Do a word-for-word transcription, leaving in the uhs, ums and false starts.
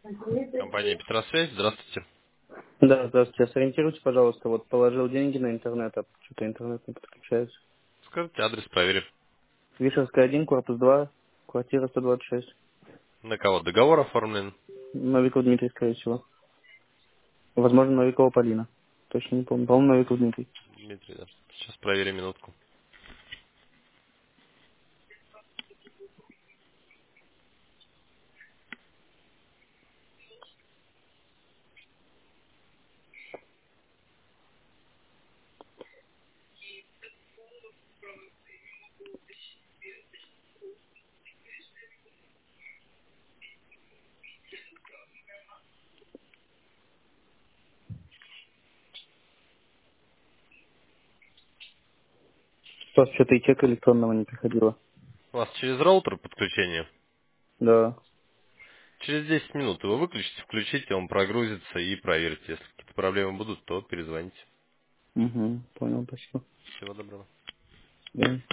Компания Петросвязь, здравствуйте. Да, здравствуйте. Сориентируйте, пожалуйста. Вот положил деньги на интернет, а что-то интернет не подключается. Скажите адрес, проверим. Вишерская один, корпус два, квартира сто двадцать шесть. На кого договор оформлен? Новиков Дмитрий, скорее всего. Возможно, Новикова Полина. Точно не помню. По-моему, Новиков Дмитрий. Дмитрий, да. Сейчас проверим минутку. У вас что-то и чека электронного не приходило. У вас через роутер подключение? Да. Через десять минут его выключите, включите, он прогрузится и проверите. Если какие-то проблемы будут, то перезвоните. Угу. Понял, спасибо. Всего доброго. Да.